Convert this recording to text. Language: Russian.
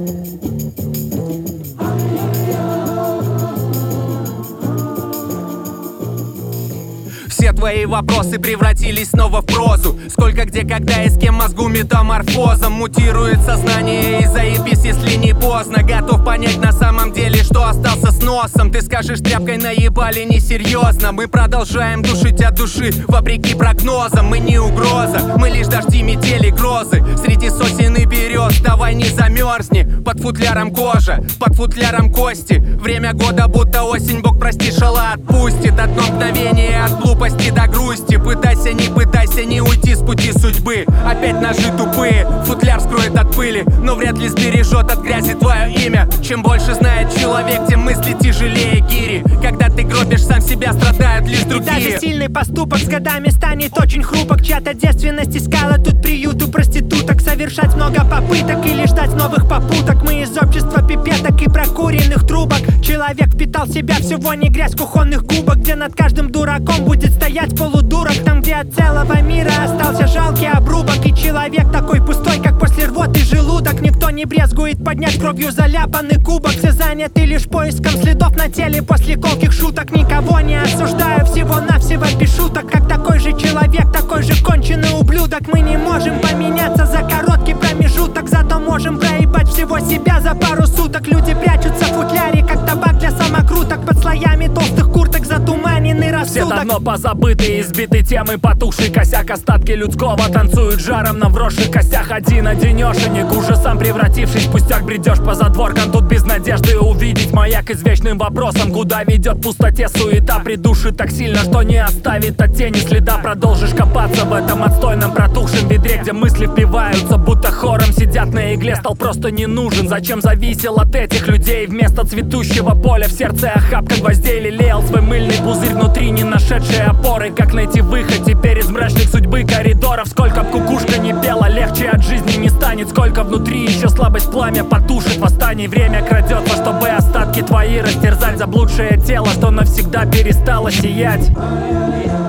Все твои вопросы превратились снова в прозу. Сколько, где, когда и с кем мозгу метаморфозом. Мутирует сознание и заебись, если не поздно. Готов понять на самом деле, что остался с носом. Ты скажешь, тряпкой наебали, несерьезно. Мы продолжаем душить от души, вопреки прогнозам. Мы не угроза, мы лишь дожди, метели, грозы. Среди сосен и берез, давай не замерзни. Под футляром кожа, под футляром кости. Время года будто осень, Бог прости, шала отпустит. Одно мгновение от глупости до грусти. Пытайся, не уйти с пути судьбы. Опять ножи тупые, футляр скроет от пыли, но вряд ли сбережет от грязи твое имя. Чем больше знает человек, тем мысли тяжелее гири. Когда ты гробишь сам себя, страдают лишь другие. И даже сильный поступок с годами станет очень хрупок. Чья-то девственность искала тут приют у проституток. Совершать много попыток или ждать новых попуток. Мы из общества пипеток и прокуренных трубок. Человек впитал в себя всего не грязь кухонных губок. Где над каждым дураком будет стоять полудурок. Там, где от целого мира остался жалкий обрубок. И человек такой пустой, как после рвоты желудок. Никто не брезгует поднять кровью заляпанный кубок. Все заняты лишь поиском следов на теле после колких шуток. Никого не осуждаю, всего-навсего без шуток. Как такой же человек, такой же конченый ублюдок. Мы не можем поменяться за короткий промежуток. Зато можем проебать всего себя за пару суток. Люди прячутся в футляре, как табак для самокруток. Под слоями толстых курток затуманенный рассудок. Все давно позабыты, избиты темы, потухший косяк. Остатки людского танцуют жаром на вросших костях. Один-одинешенек, ужасом превратившись в пустяк. Бредешь по задворкам, тут без надежды увидеть маяк извечным вопросом. Куда ведет в пустоте суета, придушит так сильно, что не оставит от тени следа. Продолжишь копаться в этом отстойном протухшем ведре, где мысли впиваются, будто хором сидят на игле. Стал просто не нужен, зачем зависел от этих людей? Вместо цветущего поля в сердце охапка гвоздей. Лелеял свой мыльный пузырь внутри, не нашедший опоры. Как найти выход теперь из мрачных судьбы коридоров? Сколько б кукушка не пела, легче от жизни не станет. Сколько внутри еще слабость пламя потушит восстание. Время крадется, чтобы остатки твои растерзать. Заблудшее тело, что навсегда перестало сиять.